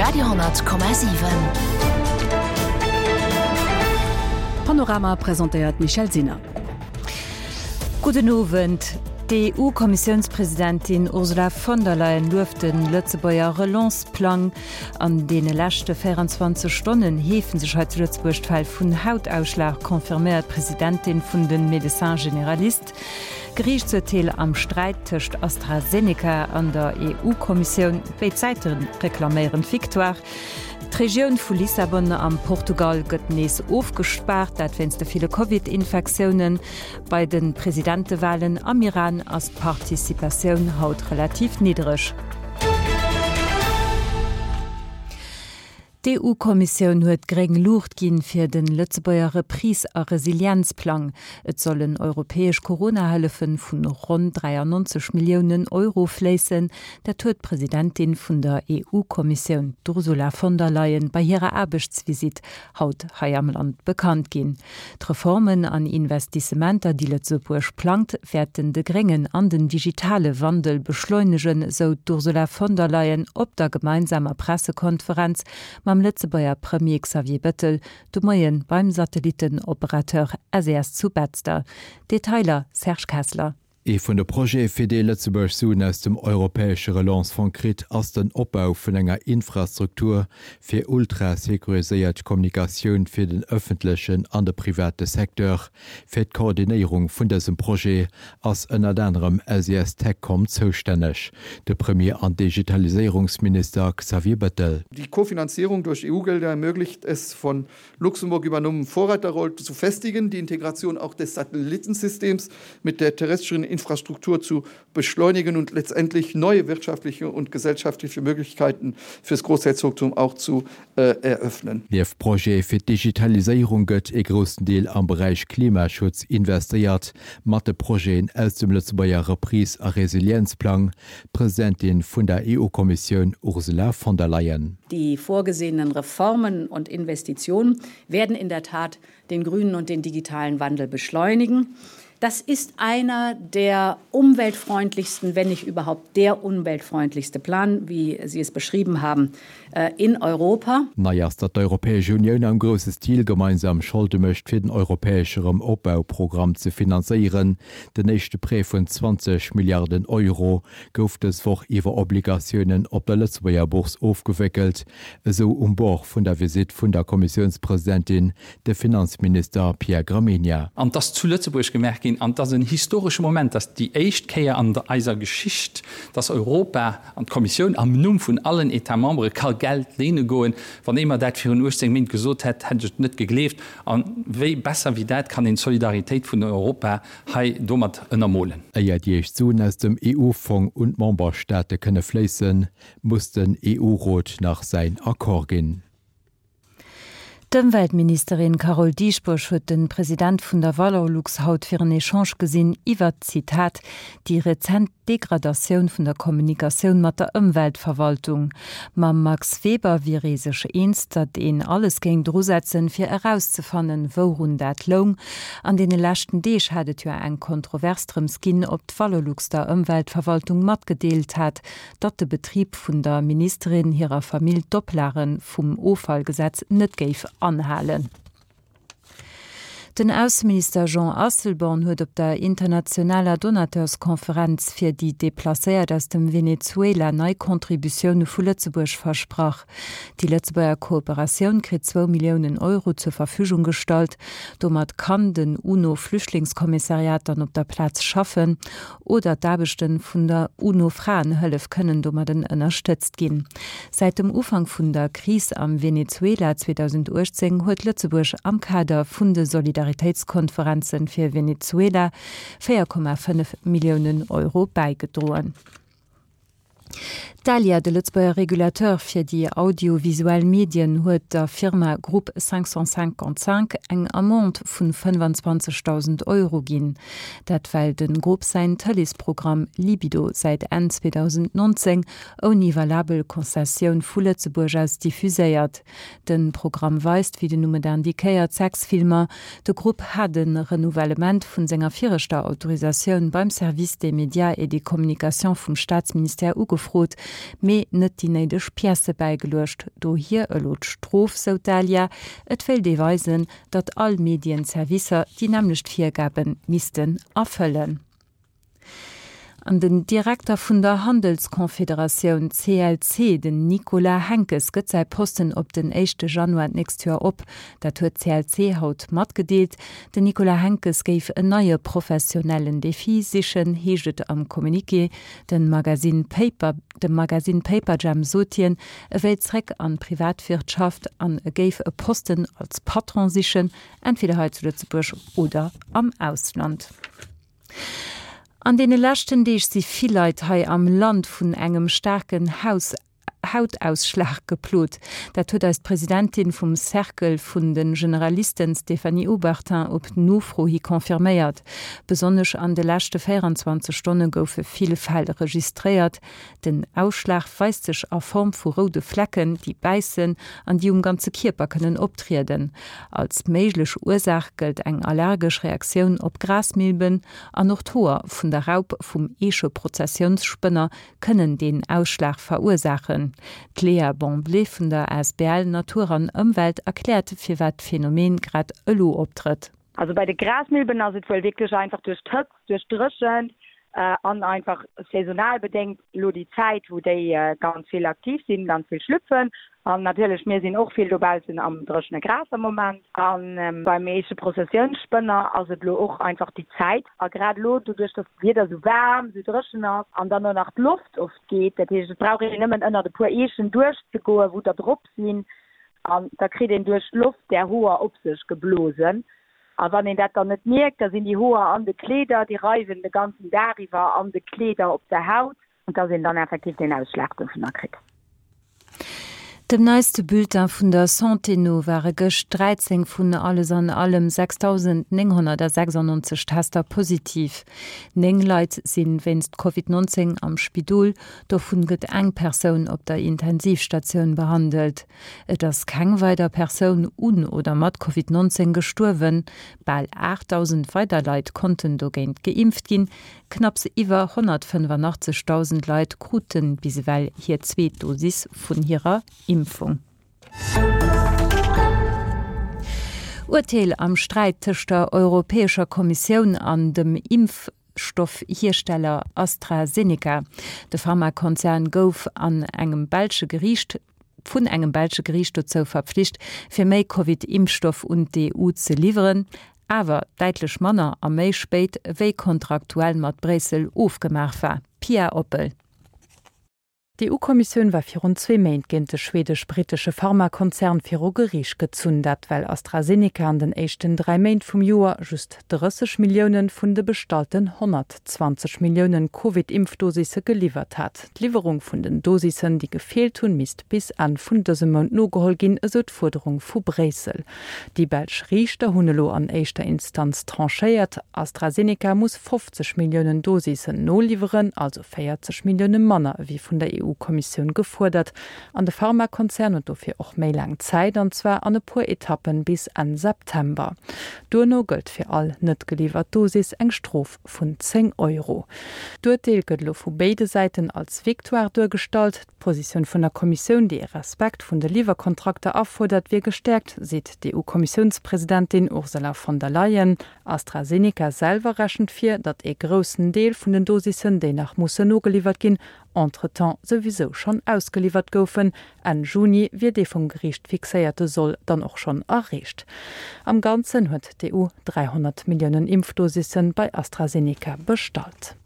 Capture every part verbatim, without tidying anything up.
Radio Komma sieben. Panorama präsentiert Michel Sinner. Guten Abend. Die E U-Kommissionspräsidentin Ursula von der Leyen luft den Lützebauer Relanceplan. An den letzten vierundzwanzig Stunden hefen sich heute Lützburg Fall von Hautausschlag konfirmiert Präsidentin von den Médecins Généralistes. Gerichtsurteil am Streit zwischen AstraZeneca an der E U-Kommission bei Zeiten reklamieren Victoire. Die Region von Lissabon am Portugal gëtt nees aufgespart, dat wennste viele Covid-Infektionen bei den Präsidentenwahlen am Iran als Partizipation haut relativ niedrig. Die E U-Kommission huet gering Lucht ginn fir den Lützebauer Reprise- a Resilienzplan. Et sollen europäesch Corona-Hilfen vun rund dreiundneunzig Millionen Euro fließen. Der huet Präsidentin vun der E U-Kommission Ursula von der Leyen bei ihrer Arbeitsvisit haut hai am Land bekannt gin. Die Reformen an Investissementer, die Lützeburg plant, werden de geringen an den digitale Wandel beschleunigen, so Ursula von der Leyen op der gemeinsamer Pressekonferenz am Lützebauer Premier Xavier Bettel, du Moyen beim Satellitenoperateur S E S zu Betzter. Detailer Serge Kessler. E vun de Projekt fir de Lützeburg Sun aus dem Europäesche Relancefonds krit ass den Opbau vun enger Infrastruktur fir ultrasekuriséiert Kommunikationun fir den öffentlichen an de private Sektor, fir d' Koordinierung vun diesem Projekt ass ënner anderem S E S Techcom zoustännech. De Premier an Digitalisierungsminister Xavier Bettel. Die Kofinanzierung durch E U-Gelder ermöglicht es, von Luxemburg übernommen Vorreiterrolle zu festigen, die Integration auch des Satellitensystems mit der terrestrischen Infrastruktur zu beschleunigen und letztendlich neue wirtschaftliche und gesellschaftliche Möglichkeiten fürs Großherzogtum auch zu äh, eröffnen. Lief Projekt für Digitalisierung gött e großen Deal am Bereich Klimaschutz investiert, Mathe Projekten aus dem Lützebauer Reprise- a Resilienzplan, Präsidentin von der E U-Kommission Ursula von der Leyen. Die vorgesehenen Reformen und Investitionen werden in der Tat den grünen und den digitalen Wandel beschleunigen. Das ist einer der umweltfreundlichsten, wenn nicht überhaupt der umweltfreundlichste Plan, wie Sie es beschrieben haben, in Europa. Naja, dass die Europäische Union ein großes Ziel gemeinsam schalten möchte, für den europäischen Aufbauprogramm zu finanzieren. Der nächste Prä von zwanzig Milliarden Euro gouft es vor ihre Obligationen auf der Lützebauer Bourse aufgewickelt, so um Bord von der Visit von der Kommissionspräsidentin, der Finanzminister Pierre Gramegna. Und das zu Lützeburg gemerkt gehen, und das ist ein historischer Moment, dass die Echtkehr an der Eiser Geschichte, dass Europa und die Kommission am Numm von allen Etats-Membres kein Geld lehnen gehen, von immer das für einen Ursprung gesagt hat, hätte ich nicht geglebt. Und wie besser wie das kann in Solidarität von Europa hier damit ermahnen. Ja, die Zonen aus dem E U-Fonds und Memberstaaten können fließen, muss den E U-Rat nach sein Akkord gehen. Die Umweltministerin Carol Dieschbusch hat den Präsident von der Wallerlux haut für einen Échange gesehen über Zitat die rezente Degradation von der Kommunikation mit der Umweltverwaltung. Ma Max Weber wie riesig eins, dass ihn alles gegen durchsetzen, für herauszufinden, worum das lohnt. An den letzten Tag hattet ja ein kontroverstrem Skin, ob die Wallerlux der Umweltverwaltung mitgedeelt hat, dass der Betrieb von der Ministerin ihrer Familie Dopplaren vom Aufallgesetz nicht gave anhalen. Den Außenminister Jean Asselborn huet op der internationaler Donateurskonferenz fir die Deplacéiert aus dem Venezuela neii Kontributionune vu Lützeburg versprach. Die Lützeburger Kooperation krit zwei Millionen Euro zur Verfügung gestalt. Domat kann den UNO-Flüchtlingskommissariat dann op der Platz schaffen oder d'Abechten vun der UNO-Frauenhëllef können dommer den ënnerstëtzt gin. Seit dem Ufang vun der Krise am Venezuela zweitausendachtzehn huet Lützeburg am Kader vun de Solidarität Solidaritätskonferenzen für Venezuela vier Komma fünf Millionen Euro beigedrohen. Dalia, de Lützbauer Regulateur für die audiovisuellen Medien, huet der Firma Groupe fünfhundertfünfundfünfzig eng Amont von fünfundzwanzigtausend Euro gin. Dat weil den Groupe sein Thalys-Programm Libido seit Ende zweitausendneunzehn ohne valable Konzession vu Lützeburg aus diffuséiert. Den Programm weist, wie de Nummer indikéiert, sechs Filmer. De Groupe hat den Renouvellement von senger vierter Autorisation beim Service des Médias et des Communications vom Staatsminister ugefrot, me net die neidech Piesse beigelöscht, do hier e lot Strof Sotalia, et will deweisen, dat all Medienservicer die nämlichcht Viergaben missten erfüllen. An den Direktor vun der Handelskonföderation C L C, den Nicola Henkes, gëtt sei Posten op den ersten Januar nächst Jahr op, dat huet C L C haut mat gedeelt. Den Nicola Henkes géif en neue professionellen Defi sichen heget am Kommuniqué, den Magazin Paper, dem Magazin Paper Jam Sotien, ewéireck an Privatwirtschaft an géif e Posten als Patron sichen, entweder heut zu Lützeburg oder am Ausland. An dene Lächten Deeg si viel Leiit hai am Land vun engem starken Haus Hautausschlag geplot. Dat huet als Präsidentin vum Cerkel vun den Generalisten Stephanie Aubertin op Nofro hi konfirméiert. Besonnech an de lachte vierundzwanzig Stunden goufe viele Fälle registriert. Den Ausschlag weist sech a Form vu rode Flecken, die beißen, an die um ganze Kierper können optriden. Als méiglech Ursach gëlt eng allergisch Reaktion op Grasmilben, an noch Tor vun der Raub vum Esche Prozessionsspinner können den Ausschlag verursachen. Cléa Bomblé vun der S B L Natur an Umwelt erklärt, fir wat Phänomen grad ëlo optritt. Also bei de Grasmilben as wohl wirklich einfach durch Töpf, durch Drschen, äh, an einfach saisonal bedenkt lo die Zeit, wo die äh, ganz viel aktiv sind, ganz viel schlüpfen. Und natürlich mir sind auch viel global sind am drschen Gras am Moment. Und ähm, beim meisten Prozessionsspinner also lo auch einfach die Zeit. Aber gerade lo, du durch das wieder so warm, so drschen ist, und dann nur nach die Luft oft geht. Das heißt, brauche ich nicht mehr in der Poeschen durchzugehen, wo da drauf sind. Und da kriegt den durch die Luft der hohe auf sich geblosen. Aber wenn ihr das dann nicht merkt, da sind die hohe an den Kleider, die reifen den ganzen darüber an den Kleider auf der Haut. Und da sind dann effektiv den Ausschlag davon gekriegt. Dem neiste Bulletin vun der Santeno war gëcht dreizehn vun alles an allem sechstausendneunhundertsechsundneunzig Tester positiv. Neng Leiit sinn wennst Covid neunzehn am Spidol, do vun gëtt eng Persoun op der Intensivstation behandelt. Et ass keng weider Persoun un oder mat Covid neunzehn gesturwen, ball achttausend weiter Leiit konnten do géint geimpft ginn, knapps iwwer hundertfünfundachtzigtausend Leiit kruten bisewell hier zwee Dosis vun hireer Impfung. Urteil am Streit zwischen der Europäischer Kommission an dem Impfstoffhersteller AstraZeneca. Der Pharmakonzern gouf an engem Belsche Gericht vun engem Belsche Gericht dazu verpflicht, für méi Covid-Impfstoff und die E U zu liefern, aber deitlech Manner am méi spät wéi kontraktuell mat Bresel aufgemacht war. Pia Oppel. Die E U-Kommission war für rund zwei Monate gegen den schwedisch-britischen Pharmakonzern vor Gericht gezündet, weil AstraZeneca an den ersten drei Monaten vom Jahr just dreißig Millionen von den bestellten hundertzwanzig Millionen Covid-Impfdosisen geliefert hat. Die Lieferung von den Dosisen, die gefehlt haben, misst bis an von diesem Monat noch geholt gehen, also die Forderung von Bresel. Die Belgische Richter haben an erster Instanz tranchiert. AstraZeneca muss fünfzig Millionen Dosisen noch liefern, also vierzig Millionen Männer, wie von der E U-Kommission gefordert. An der Pharmakonzern und dafür auch mehr lang Zeit, und zwar an ein paar Etappen bis an September. Durno gilt für all nicht gelieferte Dosis eng Strafe von zehn Euro. Durteil gilt von beiden Seiten als Viktoire durchgestaltet. Die Position von der Kommission, die Respekt von der Lieferkontrakte auffordert, wird gestärkt, sieht die E U-Kommissionspräsidentin Ursula von der Leyen. AstraZeneca selber rechnet für, dass ein großen Teil von den Dosisen, die nach Mussen noch geliefert gehen, entretemps sowieso schon ausgeliefert goufen. An Juni wird die vom Gericht fixierte Soll dann auch schon erreicht. Am Ganzen hat die E U dreihundert Millionen Impfdosisen bei AstraZeneca bestellt.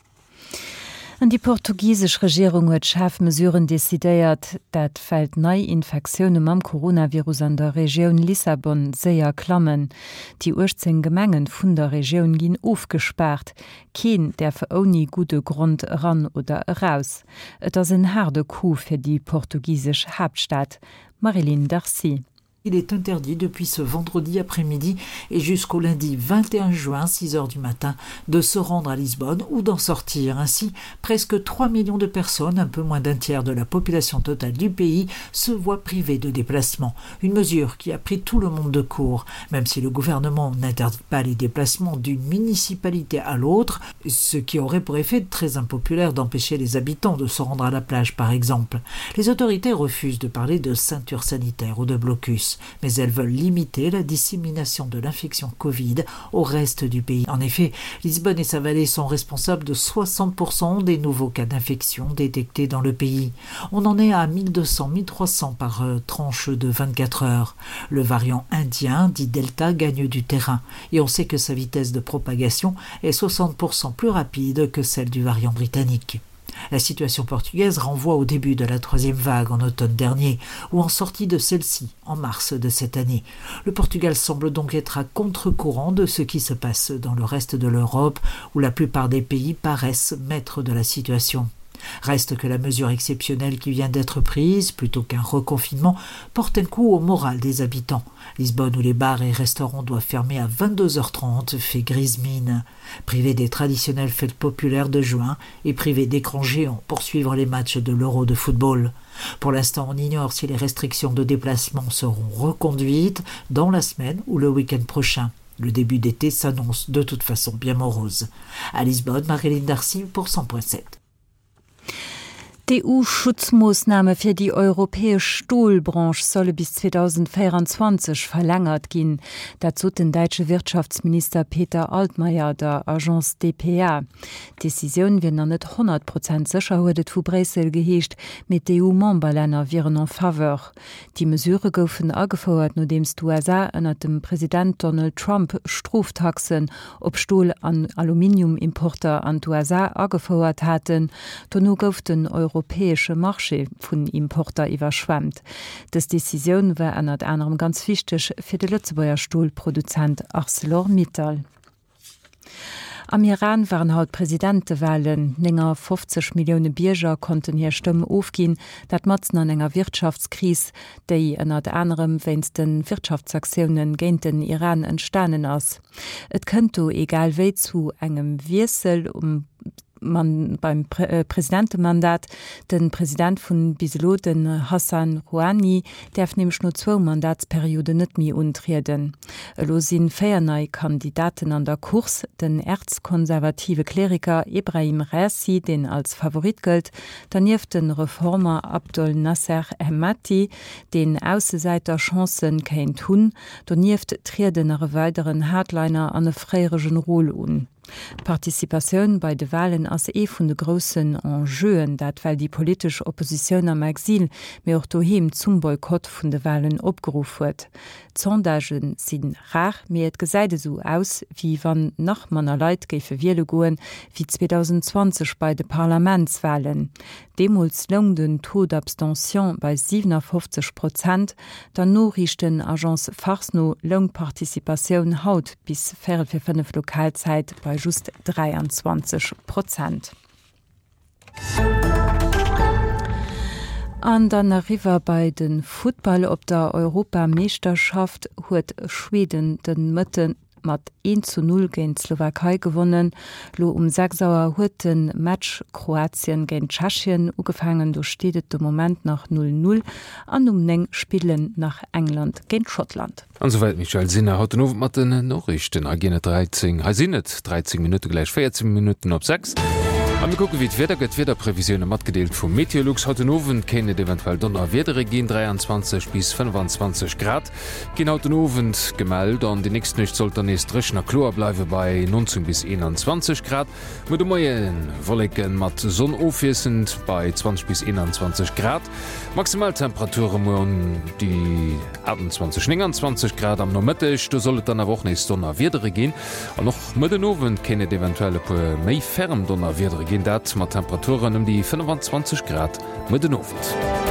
An die portugiesische Regierung hat Schärfmesuren desideiert, dat fällt Neuinfektionen am Coronavirus an der Region Lissabon sehr klammen. Die urzehn Gemengen von der Region gehen aufgesperrt. Kein der für ohne gute Grund ran oder raus. Das ist ein harter Coup für die portugiesische Hauptstadt. Marilyn Darcy. Il est interdit depuis ce vendredi après-midi et jusqu'au lundi vingt et un juin, six heures du matin, de se rendre à Lisbonne ou d'en sortir. Ainsi, presque trois millions de personnes, un peu moins d'un tiers de la population totale du pays, se voient privées de déplacement. Une mesure qui a pris tout le monde de court, même si le gouvernement n'interdit pas les déplacements d'une municipalité à l'autre, ce qui aurait pour effet très impopulaire d'empêcher les habitants de se rendre à la plage, par exemple. Les autorités refusent de parler de ceinture sanitaire ou de blocus. Mais elles veulent limiter la dissémination de l'infection Covid au reste du pays. En effet, Lisbonne et sa vallée sont responsables de soixante pour cent des nouveaux cas d'infection détectés dans le pays. On en est à mille deux cents à mille trois cents par euh, tranche de vingt-quatre heures. Le variant indien, dit Delta, gagne du terrain et on sait que sa vitesse de propagation est soixante pour cent plus rapide que celle du variant britannique. La situation portugaise renvoie au début de la troisième vague en automne dernier ou en sortie de celle-ci en mars de cette année. Le Portugal semble donc être à contre-courant de ce qui se passe dans le reste de l'Europe où la plupart des pays paraissent maîtres de la situation. Reste que la mesure exceptionnelle qui vient d'être prise, plutôt qu'un reconfinement, porte un coup au moral des habitants. Lisbonne où les bars et restaurants doivent fermer à vingt-deux heures trente fait grise mine. Privé des traditionnelles fêtes populaires de juin et privé d'écrans géants pour suivre les matchs de l'Euro de football. Pour l'instant, on ignore si les restrictions de déplacement seront reconduites dans la semaine ou le week-end prochain. Le début d'été s'annonce de toute façon bien morose. À Lisbonne, Marilyn Darcy pour cent point sept. Die E U-Schutzmaßnahme für die europäische Stahlbranche solle bis zweitausendvierundzwanzig verlängert gehen. Dazu den deutsche Wirtschaftsminister Peter Altmaier der Agence D P A. Decision wird noch nicht hundert Prozent sicher, wurde zu Brüssel geheischt, mit den E U-Memberländern wären en faveur. Die Mesure goufen angefordert, nachdem die U S A unter dem Präsident Donald Trump Straftaxen auf Stahl- und Aluminiumimporter an die U S A angefordert hatten. Danach gouf den europäische Marché vun Importer iwwerschwemmt. Das Decision war ënnert anderem ganz wichtig fir de Lützebauer Stahlproduzent ArcelorMittal. Am Iran waren haut Präsidentewahlen. Enger fünfzig Millionen Bierger konnten hier Stimmen aufgehen, dat Matzen an enger Wirtschaftskrise, die ënnert anderem wenn's den Wirtschaftsaktionen gegen den Iran entstanden ist. Et könnte egal wie zu engem Wirsel um man beim Prä äh, Präsidentenmandat den Präsident von Biselo, den Hassan Rouhani, darf nämlich nur zwei Mandatsperiode nicht mehr untreten. Lo sind vier neue Kandidaten an der Kurs, den erzkonservative Kleriker Ebrahim Raisi, den als Favorit gilt, daneben den Reformer Abdel Nasser Hemati, den Außenseiter Chancen kein tun, daneben treten ihre weiteren Hardliner an eine freierischen Rolle un. Partizipation bei de Wahlen ass e vun de grossen Enjeux, dat weil die politische Opposition am Exil mé auch doheem zum Boykott vun de Wahlen opgerufen huet. Sondagen sind rar, mir et gesäide so aus, wie wann nach manner Leiit géiffe wiele goen wie zwanzig zwanzig bei de Parlamentswahlen. Demols long den Taux d'Abstention bei siebenundfünfzig Prozent, dann no richten Agence Farsno Longpartizipation haut bis vier für fünf Lokalzeit bei just dreiundzwanzig Prozent. An dann River bei den Football op der Europameisterschaft huet Schweden den Mëtten mat eins zu null gegen Slowakei gewonnen. Lo um sechsauer huet den Match Kroatien gegen Tschechien ugefangen, du steht de Moment nach null null an um neng Spielen nach England gegen Schottland. Ansoweit Michael Sinner hat den mat den Nachrichten Agene dreizehn sinnet dreizehn Minuten gleich vierzehn Minuten op sechs. Am gucken wie Wetter gëtt wieder Prävisionen mat gedeelt vum Meteorlux haut den Owen kennet eventuell Donner Wedere gin dreiundzwanzig bis fünfundzwanzig Grad. Genau den Owen gemeld an die nächste nicht sollte nächst Rechner Chlor bleiwe bei neunzehn bis einundzwanzig Grad. Mit de Moien Wolken mat Sonneoffiesend bei zwanzig bis einundzwanzig Grad. Maximaltemperaturen die achtundzwanzig neunundzwanzig Grad am Nommettech, du sollt dann a woch nächst Donner Wedere gin. An noch mit den Owen kennet eventuelle pu méi ferm Donner Wedere gin dat mat Temperaturen um die fünfundzwanzig Grad mit den Ofen.